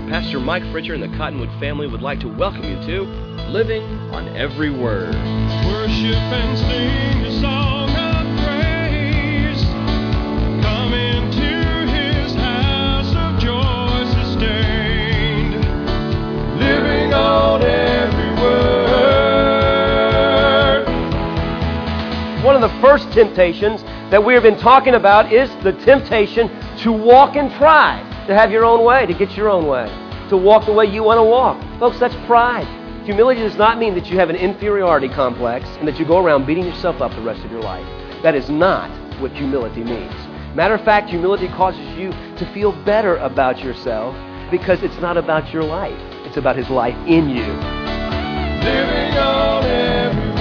Pastor Mike Fritcher and the Cottonwood family would like to welcome you to Living on Every Word. Worship and sing a song of praise. Come into His house of joy sustained. Living on every word. One of the first temptations that we have been talking about is the temptation to walk in pride, to have your own way, to get your own way, to walk the way you want to walk. Folks, that's pride. Humility does not mean that you have an inferiority complex and that you go around beating yourself up the rest of your life. That is not what humility means. Matter of fact, humility causes you to feel better about yourself because it's not about your life. It's about His life in you. Living on every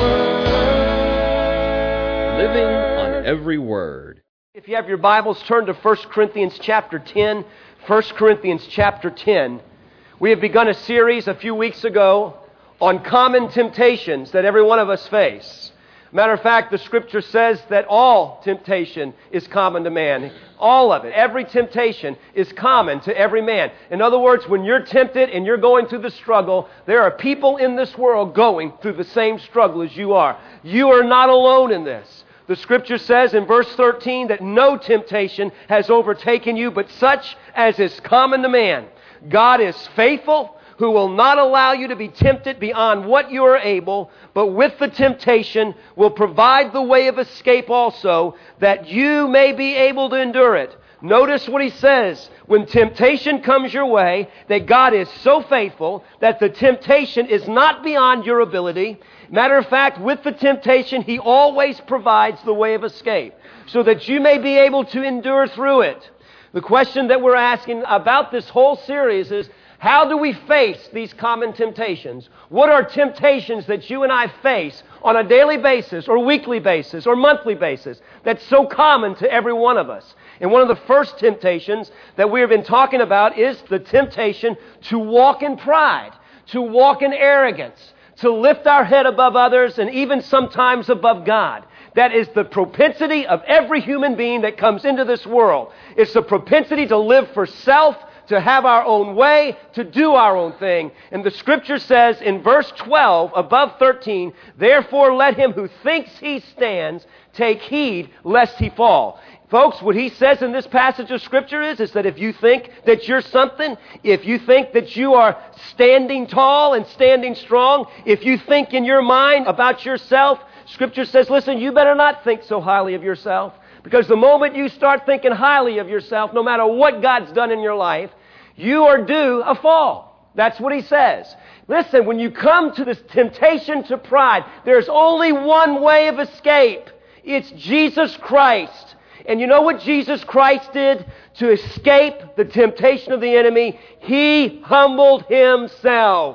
word. Living on Every Word. If you have your Bibles, turn to 1 Corinthians chapter 10. 1 Corinthians chapter 10. We have begun a series a few weeks ago on common temptations that every one of us face. Matter of fact, the Scripture says that all temptation is common to man. All of it. Every temptation is common to every man. In other words, when you're tempted and you're going through the struggle, there are people in this world going through the same struggle as you are. You are not alone in this. The Scripture says in verse 13 that no temptation has overtaken you but such as is common to man. God is faithful, who will not allow you to be tempted beyond what you are able, but with the temptation will provide the way of escape also, that you may be able to endure it. Notice what he says. When temptation comes your way, that God is so faithful that the temptation is not beyond your ability. Matter of fact, with the temptation, He always provides the way of escape so that you may be able to endure through it. The question that we're asking about this whole series is, how do we face these common temptations? What are temptations that you and I face on a daily basis or weekly basis or monthly basis that's so common to every one of us? And one of the first temptations that we have been talking about is the temptation to walk in pride, to walk in arrogance, to lift our head above others and even sometimes above God. That is the propensity of every human being that comes into this world. It's the propensity to live for self, to have our own way, to do our own thing. And the Scripture says in verse 12, above 13, therefore let him who thinks he stands take heed lest he fall. Folks, what he says in this passage of Scripture is that if you think that you're something, if you think that you are standing tall and standing strong, if you think in your mind about yourself, Scripture says, listen, you better not think so highly of yourself, because the moment you start thinking highly of yourself, no matter what God's done in your life, you are due a fall. That's what he says. Listen, when you come to this temptation to pride, there's only one way of escape. It's Jesus Christ. And you know what Jesus Christ did to escape the temptation of the enemy? He humbled Himself.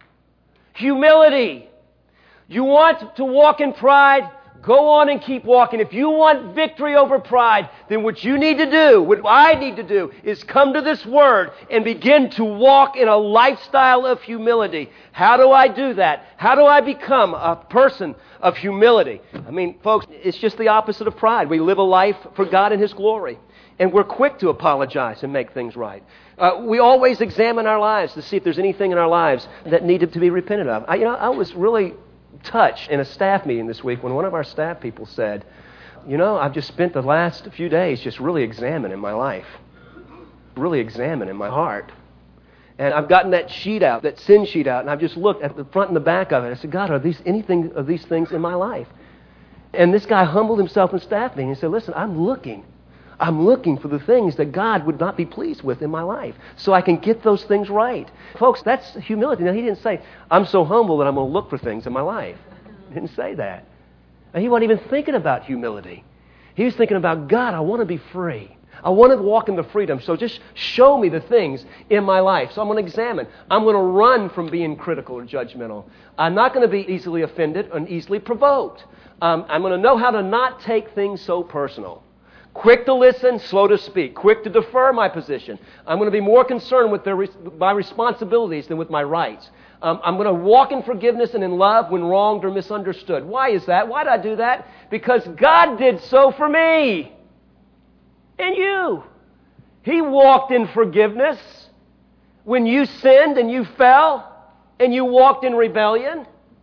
Humility. You want to walk in pride? Go on and keep walking. If you want victory over pride, then what you need to do, what I need to do, is come to this Word and begin to walk in a lifestyle of humility. How do I do that? How do I become a person of humility? I mean, folks, it's just the opposite of pride. We live a life for God and His glory. And we're quick to apologize and make things right. We always examine our lives to see if there's anything in our lives that needed to be repented of. I was really touched in a staff meeting this week when one of our staff people said, I've just spent the last few days just really examining my life, really examining my heart. And I've gotten that sheet out, that sin sheet out, and I've just looked at the front and the back of it. I said, God, are these anything of these things in my life? And this guy humbled himself in staff meeting and said, listen, I'm looking for the things that God would not be pleased with in my life so I can get those things right. Folks, that's humility. Now, he didn't say, I'm so humble that I'm going to look for things in my life. He didn't say that. And he wasn't even thinking about humility. He was thinking about, God, I want to be free. I want to walk in the freedom, so just show me the things in my life. So I'm going to examine. I'm going to run from being critical or judgmental. I'm not going to be easily offended and easily provoked. I'm going to know how to not take things so personal. Quick to listen, slow to speak. Quick to defer my position. I'm going to be more concerned with my responsibilities than with my rights. I'm going to walk in forgiveness and in love when wronged or misunderstood. Why is that? Why did I do that? Because God did so for me. And you. He walked in forgiveness. when you sinned and you fell and you walked in rebellion?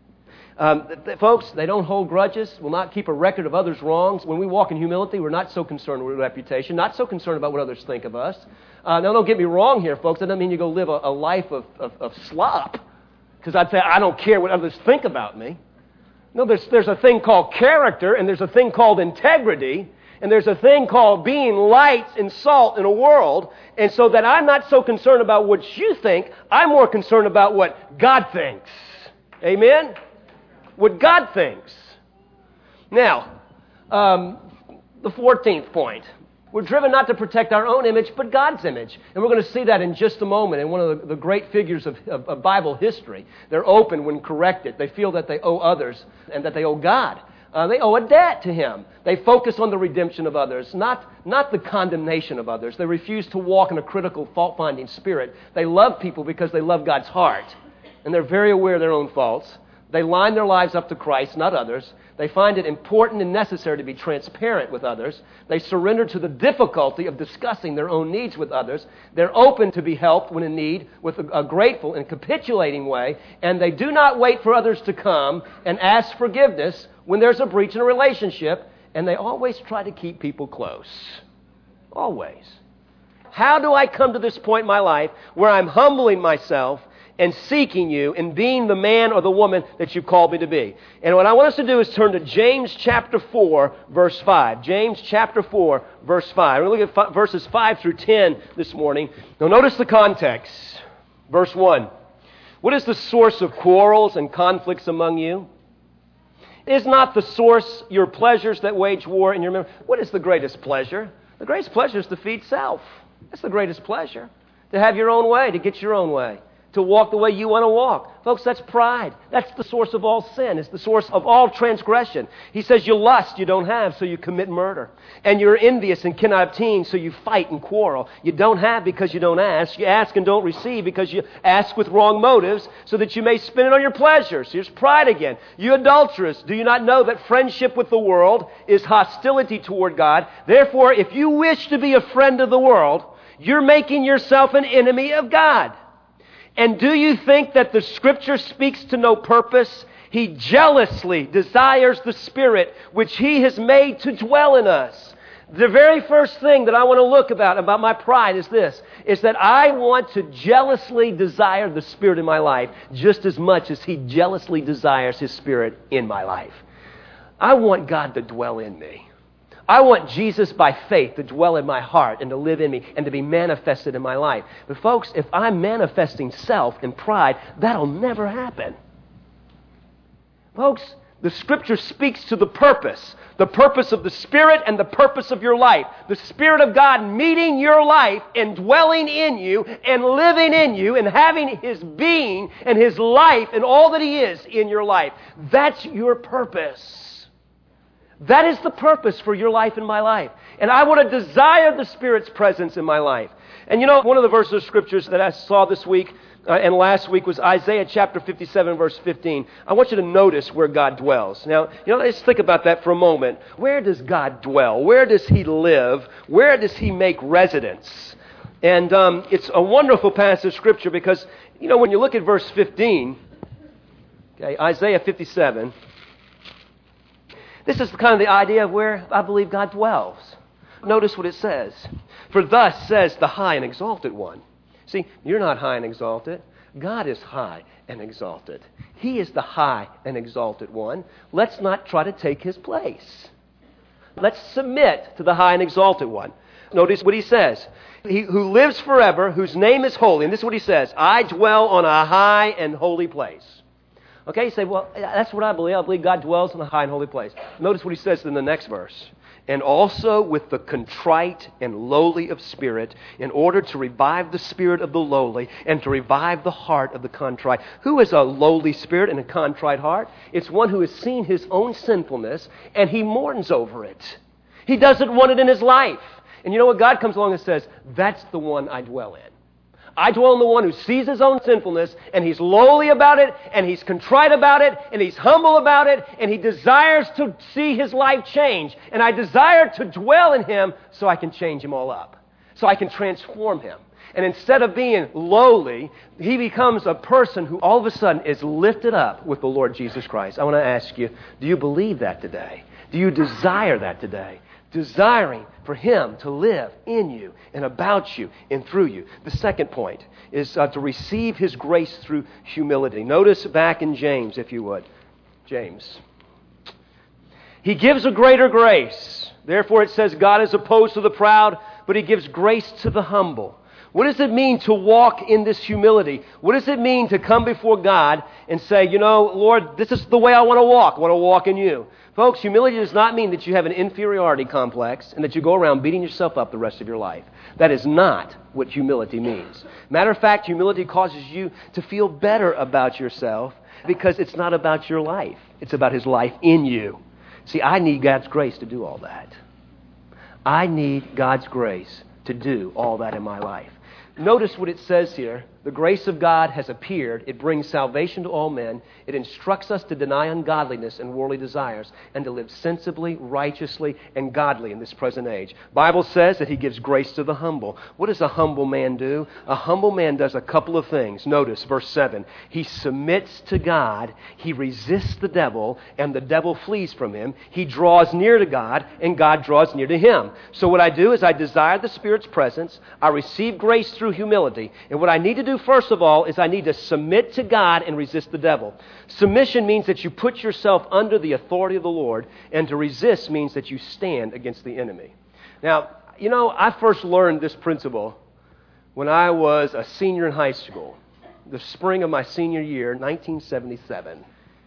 Folks, they don't hold grudges, will not keep a record of others' wrongs. When we walk in humility, we're not so concerned with reputation, not so concerned about what others think of us. Now, don't get me wrong here, folks. That doesn't mean you go live a life of slop. Because I'd say, I don't care what others think about me. No, there's a thing called character, and there's a thing called integrity, and there's a thing called being light and salt in a world. And so that I'm not so concerned about what you think, I'm more concerned about what God thinks. Amen? What God thinks. Now, the 14th point. We're driven not to protect our own image, but God's image. And we're going to see that in just a moment in one of the great figures of Bible history. They're open when corrected. They feel that they owe others and that they owe God. They owe a debt to Him. They focus on the redemption of others, not the condemnation of others. They refuse to walk in a critical, fault-finding spirit. They love people because they love God's heart. And they're very aware of their own faults. They line their lives up to Christ, not others. They find it important and necessary to be transparent with others. They surrender to the difficulty of discussing their own needs with others. They're open to be helped when in need with a grateful and capitulating way. And they do not wait for others to come and ask forgiveness when there's a breach in a relationship. And they always try to keep people close. Always. How do I come to this point in my life where I'm humbling myself and seeking you and being the man or the woman that you've called me to be? And what I want us to do is turn to James chapter 4, verse 5. James chapter 4, verse 5. We're going to look at verses 5 through 10 this morning. Now notice the context. Verse 1. What is the source of quarrels and conflicts among you? Is not the source your pleasures that wage war in your memory? What is the greatest pleasure? The greatest pleasure is to feed self. That's the greatest pleasure. To have your own way, to get your own way. To walk the way you want to walk. Folks, that's pride. That's the source of all sin. It's the source of all transgression. He says you lust, you don't have, so you commit murder. And you're envious and cannot obtain, so you fight and quarrel. You don't have because you don't ask. You ask and don't receive because you ask with wrong motives, so that you may spend it on your pleasures. Here's pride again. You adulterous, do you not know that friendship with the world is hostility toward God? Therefore, if you wish to be a friend of the world, you're making yourself an enemy of God. And do you think that the Scripture speaks to no purpose? He jealously desires the Spirit which He has made to dwell in us. The very first thing that I want to look about my pride is this, is that I want to jealously desire the Spirit in my life just as much as He jealously desires His Spirit in my life. I want God to dwell in me. I want Jesus by faith to dwell in my heart and to live in me and to be manifested in my life. But folks, if I'm manifesting self and pride, that'll never happen. Folks, the Scripture speaks to the purpose of the Spirit and the purpose of your life. The Spirit of God meeting your life and dwelling in you and living in you and having His being and His life and all that He is in your life. That's your purpose. That is the purpose for your life and my life. And I want to desire the Spirit's presence in my life. And you know, one of the verses of Scriptures that I saw this week and last week was Isaiah chapter 57, verse 15. I want you to notice where God dwells. Now, let's think about that for a moment. Where does God dwell? Where does He live? Where does He make residence? And it's a wonderful passage of Scripture because, when you look at verse 15, okay, Isaiah 57, this is kind of the idea of where I believe God dwells. Notice what it says. For thus says the high and exalted one. See, you're not high and exalted. God is high and exalted. He is the high and exalted one. Let's not try to take His place. Let's submit to the high and exalted one. Notice what He says. He who lives forever, whose name is holy. And this is what He says. I dwell on a high and holy place. Okay, you say, well, that's what I believe. I believe God dwells in a high and holy place. Notice what He says in the next verse. And also with the contrite and lowly of spirit, in order to revive the spirit of the lowly and to revive the heart of the contrite. Who is a lowly spirit and a contrite heart? It's one who has seen his own sinfulness and he mourns over it. He doesn't want it in his life. And you know what? God comes along and says, that's the one I dwell in. I dwell in the one who sees his own sinfulness, and he's lowly about it, and he's contrite about it, and he's humble about it, and he desires to see his life change. And I desire to dwell in him so I can change him all up. so I can transform him. And instead of being lowly, he becomes a person who all of a sudden is lifted up with the Lord Jesus Christ. I want to ask you, do you believe that today? Do you desire that today? Desiring for him to live in you and about you and through you. The second point is to receive his grace through humility. Notice back in James, if you would. James. He gives a greater grace. Therefore it says God is opposed to the proud, but he gives grace to the humble. What does it mean to walk in this humility? What does it mean to come before God and say, you know, Lord, this is the way I want to walk. I want to walk in you. Folks, humility does not mean that you have an inferiority complex and that you go around beating yourself up the rest of your life. That is not what humility means. Matter of fact, humility causes you to feel better about yourself because it's not about your life. It's about his life in you. See, I need God's grace to do all that. I need God's grace to do all that in my life. Notice what it says here. The grace of God has appeared. It brings salvation to all men. It instructs us to deny ungodliness and worldly desires and to live sensibly, righteously, and godly in this present age. Bible says that he gives grace to the humble. What does a humble man do? A humble man does a couple of things. Notice verse 7. He submits to God. He resists the devil, and the devil flees from him. He draws near to God, and God draws near to him. So what I do is I desire the Spirit's presence. I receive grace through humility. And what I need to do first of all is I need to submit to God and resist the devil. Submission means that you put yourself under the authority of the Lord, and to resist means that you stand against the enemy. Now, you know, I first learned this principle when I was a senior in high school, the spring of my senior year, 1977.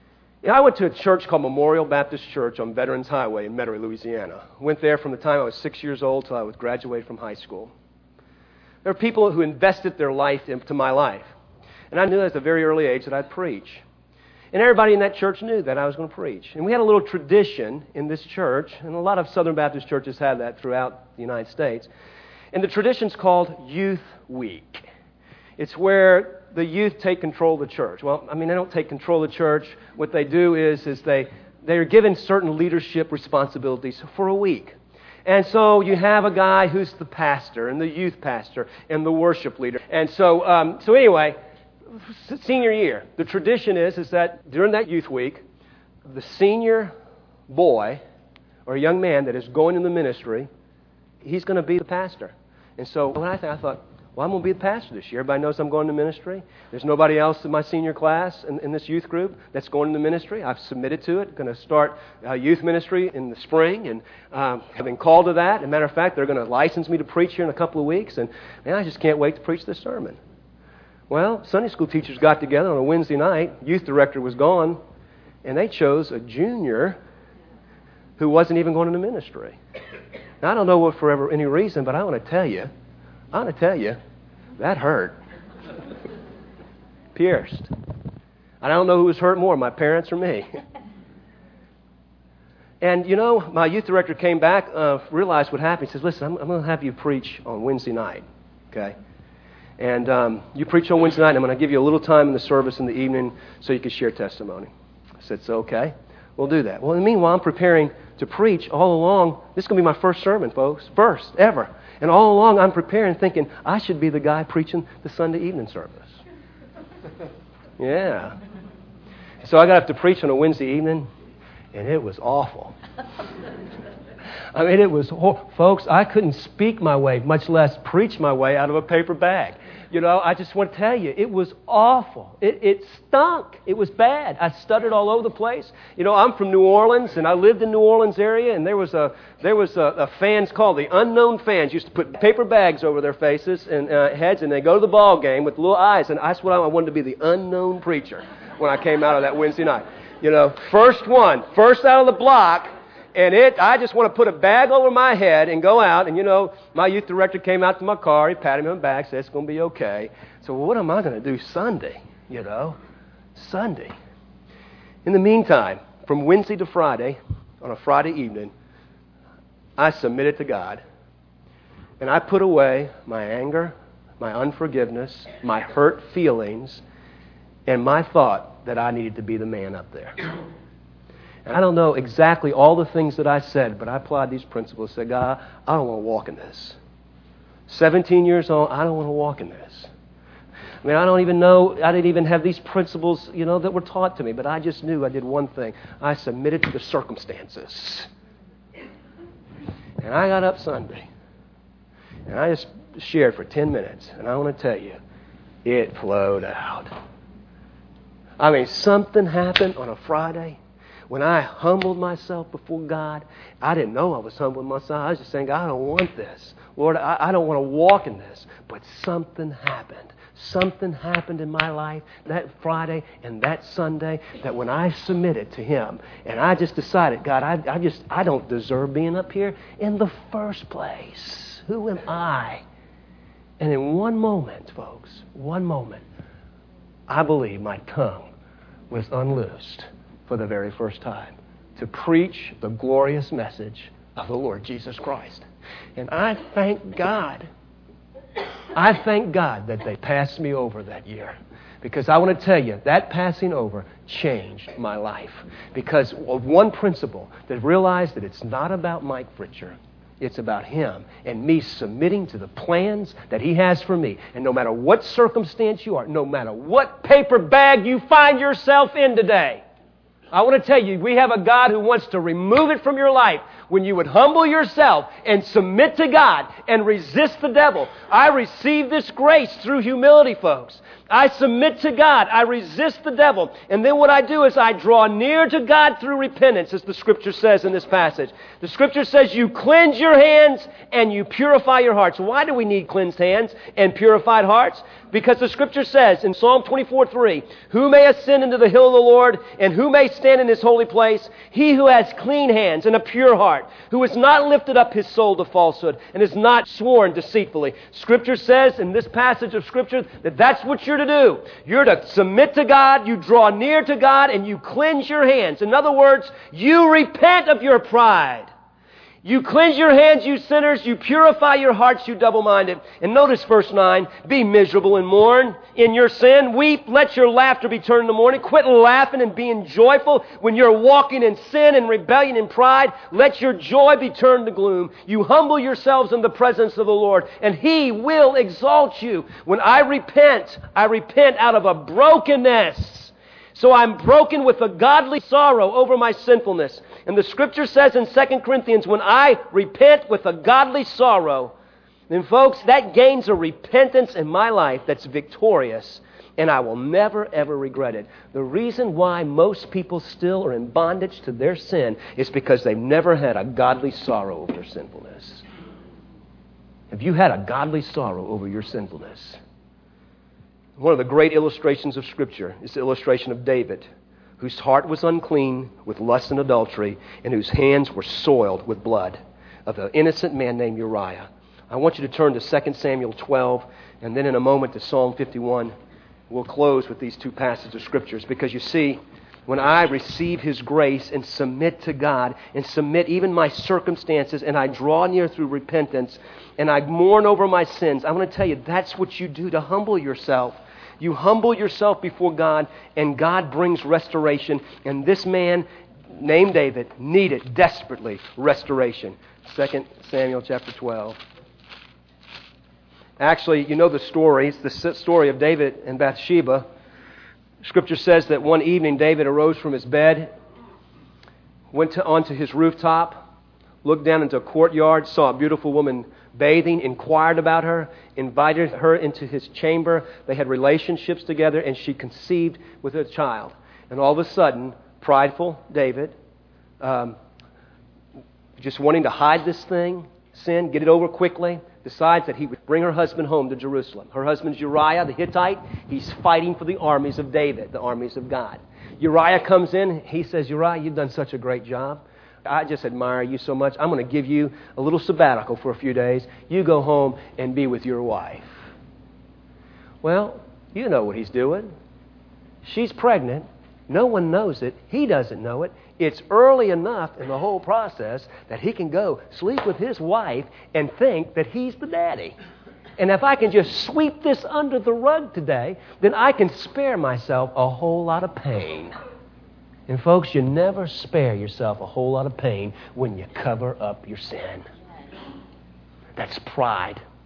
I went to a church called Memorial Baptist Church on Veterans Highway in Metairie, Louisiana. Went there from the time I was 6 years old till I was graduated from high school. There are people who invested their life into my life. And I knew at a very early age that I'd preach. And everybody in that church knew that I was going to preach. And we had a little tradition in this church, and a lot of Southern Baptist churches have that throughout the United States. And the tradition's called Youth Week. It's where the youth take control of the church. Well, I mean, they don't take control of the church. What they do is they are given certain leadership responsibilities for a week. And so you have a guy who's the pastor and the youth pastor and the worship leader. And so anyway, senior year, the tradition is that during that youth week, the senior boy or young man that is going in the ministry, he's going to be the pastor. And so when I thought, well, I'm going to be the pastor this year. Everybody knows I'm going to ministry. There's nobody else in my senior class in this youth group that's going into ministry. I've submitted to it. Going to start youth ministry in the spring, and I've been called to that. As a matter of fact, they're going to license me to preach here in a couple of weeks, and man, I just can't wait to preach this sermon. Well, Sunday school teachers got together on a Wednesday night. Youth director was gone, and they chose a junior who wasn't even going into ministry. Now, I don't know for any reason, but I want to tell you, that hurt. Pierced. I don't know who was hurt more, my parents or me. And, you know, my youth director came back, realized what happened. He says, listen, I'm going to have you preach on Wednesday night, okay? And you preach on Wednesday night, and I'm going to give you a little time in the service in the evening so you can share testimony. I said, so okay, we'll do that. Well, meanwhile, I'm preparing to preach all along. This is going to be my first sermon, folks, first ever. And all along, I'm preparing, thinking, I should be the guy preaching the Sunday evening service. Yeah. So I got up to preach on a Wednesday evening, and it was awful. I mean, it was, folks, I couldn't speak my way, much less preach my way out of a paper bag. You know, I just want to tell you, it was awful. It stunk. It was bad. I stuttered all over the place. You know, I'm from New Orleans, and I lived in New Orleans area, and there was a fans called the Unknown Fans. Used to put paper bags over their faces and heads, and they go to the ball game with little eyes, and that's what I wanted to be, the unknown preacher when I came out of that Wednesday night. You know, first out of the block. And I just want to put a bag over my head and go out. And, you know, my youth director came out to my car. He patted me on the back, said, it's going to be okay. So what am I going to do Sunday, you know? Sunday. In the meantime, from Wednesday to Friday, on a Friday evening, I submitted to God. And I put away my anger, my unforgiveness, my hurt feelings, and my thought that I needed to be the man up there. And I don't know exactly all the things that I said, but I applied these principles. Said, God, I don't want to walk in this. 17 years old, I don't want to walk in this. I mean, I don't even know, I didn't even have these principles, that were taught to me, but I just knew I did one thing. I submitted to the circumstances. And I got up Sunday, and I just shared for 10 minutes, and I want to tell you, it flowed out. I mean, something happened on a Friday when I humbled myself before God. I didn't know I was humbling myself. I was just saying, I don't want this. Lord, I don't want to walk in this. But something happened. Something happened in my life that Friday and that Sunday that when I submitted to Him and I just decided, God, I don't deserve being up here in the first place. Who am I? And in one moment, folks, I believe my tongue was unloosed for the very first time to preach the glorious message of the Lord Jesus Christ. And I thank God that they passed me over that year. Because I want to tell you, that passing over changed my life. Because of one principle, that realized that it's not about Mike Fritcher. It's about Him and me submitting to the plans that He has for me. And no matter what circumstance you are, no matter what paper bag you find yourself in today, I want to tell you, we have a God who wants to remove it from your life when you would humble yourself and submit to God and resist the devil. I receive this grace through humility, folks. I submit to God. I resist the devil. And then what I do is I draw near to God through repentance, as the Scripture says in this passage. The Scripture says you cleanse your hands and you purify your hearts. Why do we need cleansed hands and purified hearts? Because the Scripture says in Psalm 24:3, who may ascend into the hill of the Lord, and who may stand in His holy place? He who has clean hands and a pure heart, who has not lifted up his soul to falsehood, and has not sworn deceitfully. Scripture says in this passage of Scripture that that's what you're to do. You're to submit to God, you draw near to God, and you cleanse your hands. In other words, you repent of your pride. You cleanse your hands, you sinners. You purify your hearts, you double-minded. And notice verse 9. Be miserable and mourn in your sin. Weep. Let your laughter be turned into mourning. Quit laughing and being joyful when you're walking in sin and rebellion and pride. Let your joy be turned to gloom. You humble yourselves in the presence of the Lord, and He will exalt you. When I repent out of a brokenness. So I'm broken with a godly sorrow over my sinfulness. And the Scripture says in 2 Corinthians, when I repent with a godly sorrow, then folks, that gains a repentance in my life that's victorious, and I will never, ever regret it. The reason why most people still are in bondage to their sin is because they've never had a godly sorrow over their sinfulness. Have you had a godly sorrow over your sinfulness? One of the great illustrations of Scripture is the illustration of David, whose heart was unclean with lust and adultery, and whose hands were soiled with blood, of an innocent man named Uriah. I want you to turn to 2 Samuel 12, and then in a moment to Psalm 51. We'll close with these two passages of Scriptures, because you see, when I receive His grace and submit to God, and submit even my circumstances, and I draw near through repentance, and I mourn over my sins, I want to tell you, that's what you do to humble yourself. You humble yourself before God, and God brings restoration. And this man named David needed desperately restoration. 2 Samuel chapter 12. Actually, you know the story. It's the story of David and Bathsheba. Scripture says that one evening David arose from his bed, went onto his rooftop, looked down into a courtyard, saw a beautiful woman bathing, inquired about her, invited her into his chamber. They had relationships together, and she conceived with a child. And all of a sudden, prideful David, just wanting to hide this sin, get it over quickly, decides that he would bring her husband home to Jerusalem. Her husband's Uriah the Hittite. He's fighting for the armies of David, the armies of God. Uriah comes in. He says, Uriah, you've done such a great job. I just admire you so much. I'm going to give you a little sabbatical for a few days. You go home and be with your wife. Well, you know what he's doing. She's pregnant. No one knows it. He doesn't know it. It's early enough in the whole process that he can go sleep with his wife and think that he's the daddy. And if I can just sweep this under the rug today, then I can spare myself a whole lot of pain. And folks, you never spare yourself a whole lot of pain when you cover up your sin. That's pride.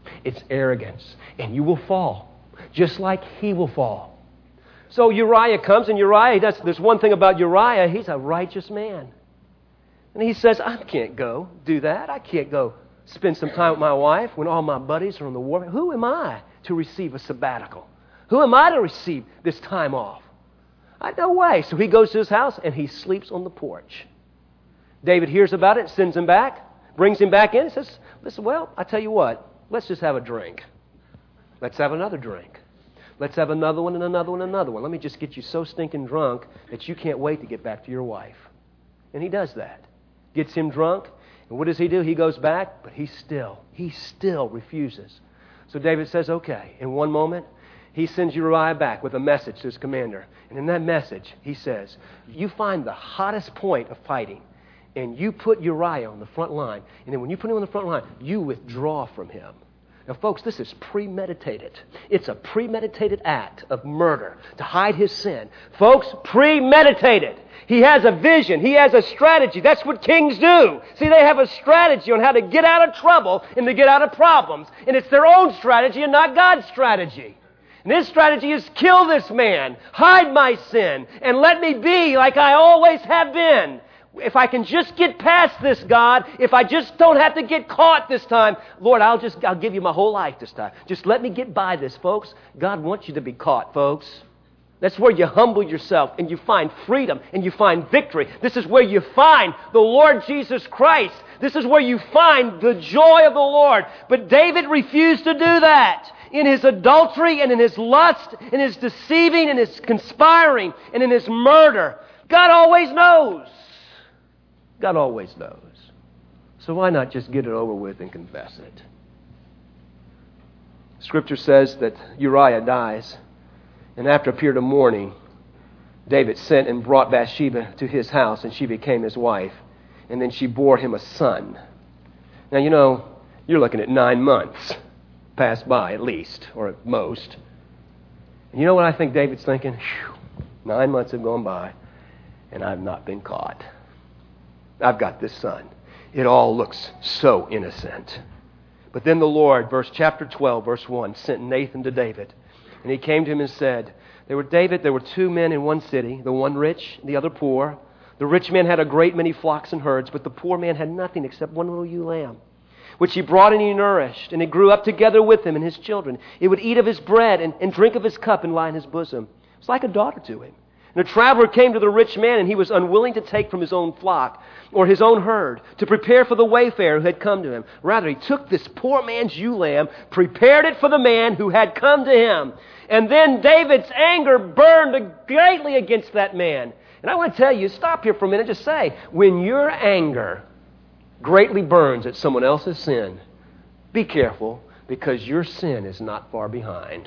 It's arrogance. And you will fall, just like he will fall. So Uriah comes, and there's one thing about Uriah, he's a righteous man. And he says, I can't go do that. I can't go spend some time with my wife when all my buddies are on the war. Who am I to receive a sabbatical? Who am I to receive this time off? No way. So he goes to his house and he sleeps on the porch. David hears about it, sends him back, brings him back in and says, listen, well, I tell you what, let's just have a drink. Let's have another drink. Let's have another one and another one and another one. Let me just get you so stinking drunk that you can't wait to get back to your wife. And he does that. Gets him drunk. And what does he do? He goes back, but he still refuses. So David says, okay. In one moment, he sends Uriah back with a message to his commander. And in that message, he says, you find the hottest point of fighting, and you put Uriah on the front line. And then when you put him on the front line, you withdraw from him. Now, folks, this is premeditated. It's a premeditated act of murder to hide his sin. Folks, premeditated. He has a vision. He has a strategy. That's what kings do. See, they have a strategy on how to get out of trouble and to get out of problems. And it's their own strategy and not God's strategy. And his strategy is kill this man, hide my sin, and let me be like I always have been. If I can just get past this, God, if I just don't have to get caught this time, Lord, I'll give you my whole life this time. Just let me get by this, folks. God wants you to be caught, folks. That's where you humble yourself and you find freedom and you find victory. This is where you find the Lord Jesus Christ. This is where you find the joy of the Lord. But David refused to do that. In his adultery and in his lust, in his deceiving, in his conspiring, and in his murder. God always knows. God always knows. So why not just get it over with and confess it? Scripture says that Uriah dies, and after a period of mourning, David sent and brought Bathsheba to his house, and she became his wife, and then she bore him a son. Now, you're looking at 9 months passed by at least, or at most. And you know what I think David's thinking? 9 months have gone by, and I've not been caught. I've got this son. It all looks so innocent. But then the Lord, chapter 12, verse 1, sent Nathan to David. And he came to him and said, there were 2 men in one city, the one rich, the other poor. The rich man had a great many flocks and herds, but the poor man had nothing except one little ewe lamb, which he brought and he nourished. And it grew up together with him and his children. It would eat of his bread and drink of his cup and lie in his bosom. It was like a daughter to him. And a traveler came to the rich man, and he was unwilling to take from his own flock or his own herd to prepare for the wayfarer who had come to him. Rather, he took this poor man's ewe lamb, prepared it for the man who had come to him. And then David's anger burned greatly against that man. And I want to tell you, stop here for a minute, just say, when your anger greatly burns at someone else's sin, be careful, because your sin is not far behind.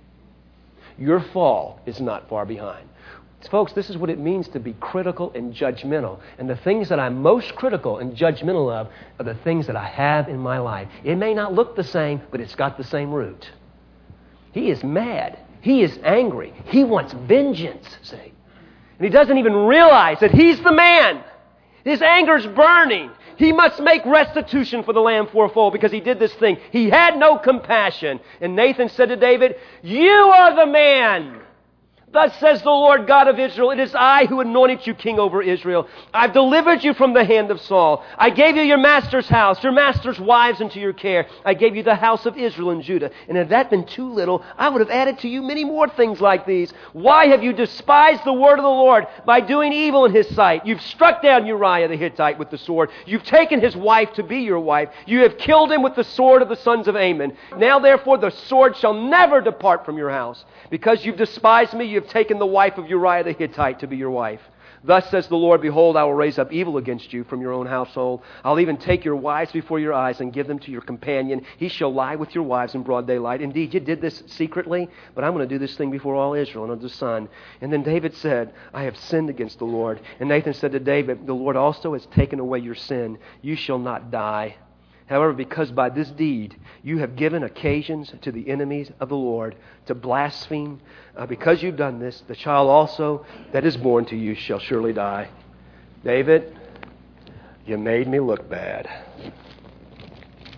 Your fall is not far behind. Folks, this is what it means to be critical and judgmental. And the things that I'm most critical and judgmental of are the things that I have in my life. It may not look the same, but it's got the same root. He is mad. He is angry. He wants vengeance, see. And he doesn't even realize that he's the man. His anger's burning. He must make restitution for the lamb fourfold because he did this thing. He had no compassion. And Nathan said to David, you are the man. Thus says the Lord God of Israel, it is I who anointed you king over Israel. I've delivered you from the hand of Saul. I gave you your master's house, your master's wives into your care. I gave you the house of Israel and Judah. And had that been too little, I would have added to you many more things like these. Why have you despised the word of the Lord by doing evil in his sight? You've struck down Uriah the Hittite with the sword. You've taken his wife to be your wife. You have killed him with the sword of the sons of Ammon. Now therefore the sword shall never depart from your house. Because you've despised me, you've taken the wife of Uriah the Hittite to be your wife. Thus says the Lord, behold, I will raise up evil against you from your own household. I'll even take your wives before your eyes and give them to your companion. He shall lie with your wives in broad daylight. Indeed, you did this secretly, but I'm going to do this thing before all Israel and under the sun. And then David said, I have sinned against the Lord. And Nathan said to David, the Lord also has taken away your sin. You shall not die. However, because by this deed you have given occasions to the enemies of the Lord to blaspheme, because you've done this, the child also that is born to you shall surely die. David, you made me look bad.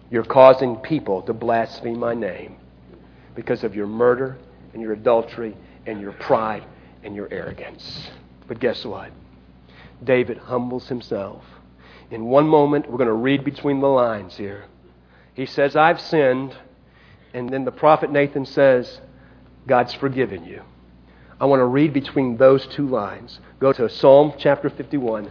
You're causing people to blaspheme my name because of your murder and your adultery and your pride and your arrogance. But guess what? David humbles himself. In one moment, we're going to read between the lines here. He says, I've sinned. And then the prophet Nathan says, God's forgiven you. I want to read between those two lines. Go to Psalm chapter 51.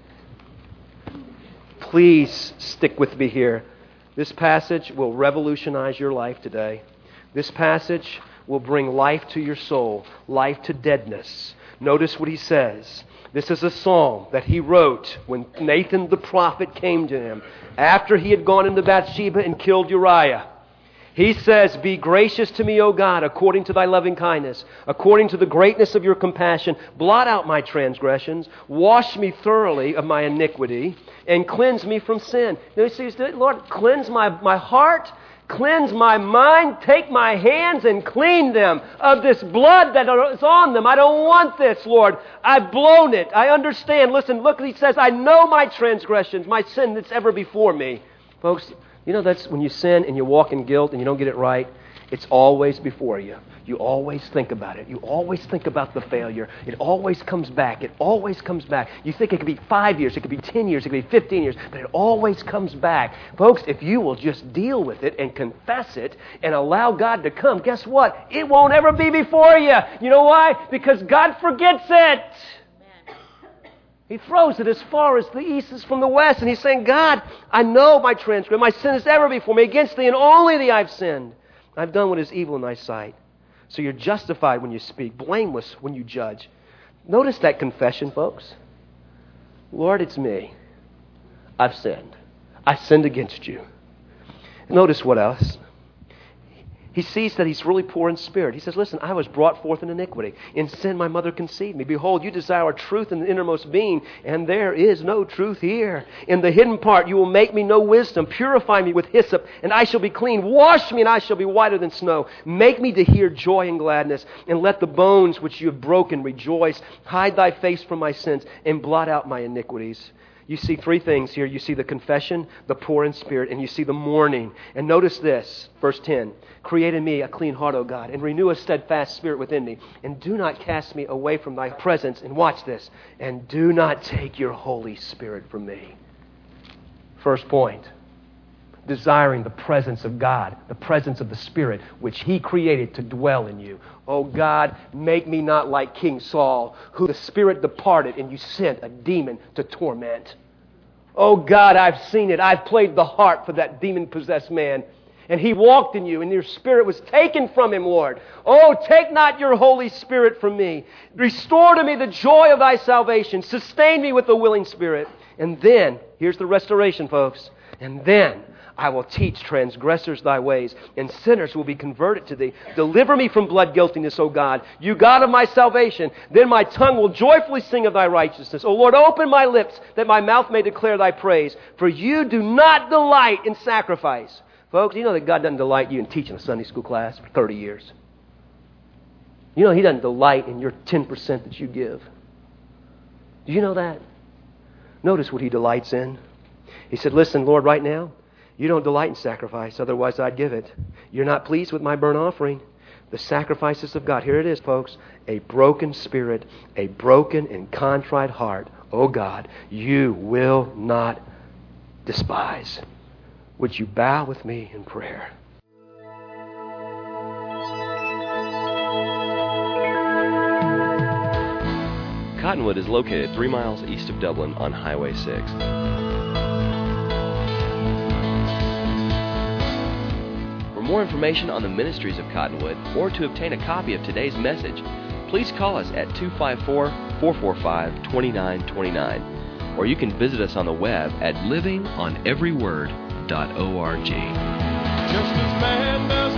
Please stick with me here. This passage will revolutionize your life today. This passage will bring life to your soul, life to deadness. Notice what he says. This is a psalm that he wrote when Nathan the prophet came to him after he had gone into Bathsheba and killed Uriah. He says, be gracious to me, O God, according to thy loving kindness, according to the greatness of your compassion. Blot out my transgressions, wash me thoroughly of my iniquity, and cleanse me from sin. Now, you see, Lord, cleanse my heart, cleanse my mind, take my hands and clean them of this blood that is on them. I don't want this, Lord. I've blown it. I understand. Listen, look, he says, I know my transgressions, my sin that's ever before me. Folks, you know that's when you sin and you walk in guilt and you don't get it right, it's always before you. You always think about it. You always think about the failure. It always comes back. It always comes back. You think it could be 5 years, it could be 10 years, it could be 15 years, but it always comes back. Folks, if you will just deal with it and confess it and allow God to come, guess what? It won't ever be before you. You know why? Because God forgets it. He throws it as far as the east is from the west. And he's saying, God, I know my transgression. My sin is ever before me. Against thee and only thee I've sinned. I've done what is evil in thy sight. So you're justified when you speak, blameless when you judge. Notice that confession, folks. Lord, it's me. I've sinned. I sinned against you. Notice what else? He sees that he's really poor in spirit. He says, listen, I was brought forth in iniquity. In sin my mother conceived me. Behold, you desire truth in the innermost being, and there is no truth here. In the hidden part you will make me know wisdom. Purify me with hyssop, and I shall be clean. Wash me, and I shall be whiter than snow. Make me to hear joy and gladness, and let the bones which you have broken rejoice. Hide thy face from my sins, and blot out my iniquities. You see three things here. You see the confession, the poor in spirit, and you see the mourning. And notice this, verse 10. Create in me a clean heart, O God, and renew a steadfast spirit within me. And do not cast me away from thy presence. And watch this. And do not take your Holy Spirit from me. First point. Desiring the presence of God, the presence of the Spirit, which He created to dwell in you. Oh God, make me not like King Saul, who the Spirit departed and you sent a demon to torment. Oh God, I've seen it. I've played the harp for that demon-possessed man. And he walked in you, and your spirit was taken from him, Lord. Oh, take not your Holy Spirit from me. Restore to me the joy of thy salvation. Sustain me with a willing spirit. And then, here's the restoration, folks. And then I will teach transgressors thy ways, and sinners will be converted to thee. Deliver me from blood guiltiness, O God, you God of my salvation. Then my tongue will joyfully sing of thy righteousness. O Lord, open my lips, that my mouth may declare thy praise. For you do not delight in sacrifice. Folks, you know that God doesn't delight you in teaching a Sunday school class for 30 years. You know He doesn't delight in your 10% that you give. Do you know that? Notice what He delights in. He said, listen, Lord, right now, you don't delight in sacrifice, otherwise I'd give it. You're not pleased with my burnt offering. The sacrifices of God. Here it is, folks. A broken spirit, a broken and contrite heart. Oh God, you will not despise. Would you bow with me in prayer? Cottonwood is located 3 miles east of Dublin on Highway 6. For more information on the ministries of Cottonwood or to obtain a copy of today's message, please call us at 254-445-2929, or you can visit us on the web at livingoneveryword.org. Just as man does